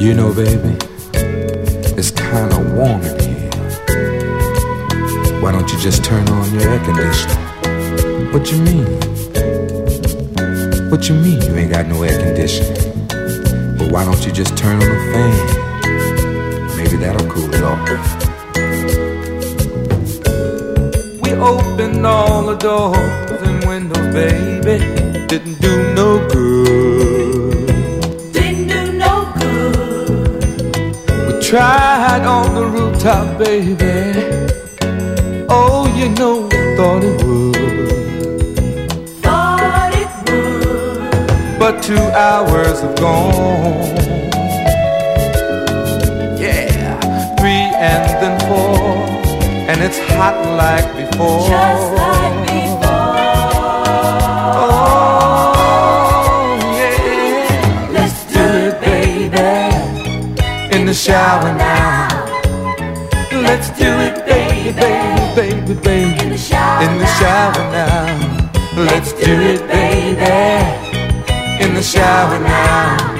You know, baby, it's kind of warm in here. Why don't you just turn on your air conditioner? What you mean? What you mean you ain't got no air conditioning? Well, why don't you just turn on the fan? Maybe that'll cool it off. We opened all the doors and windows, baby. Didn't do no good. Didn't do no good. We tried on the rooftop, baby. Oh, you know, thought it would. Thought it would. But 2 hours have gone. Yeah, 3 and then 4, and it's hot like before. Just like before. Oh, yeah. Let's do it, baby. In the shower now. Let's do it, baby, baby, baby. In the shower, in the shower now. Let's do it, baby. In the shower now.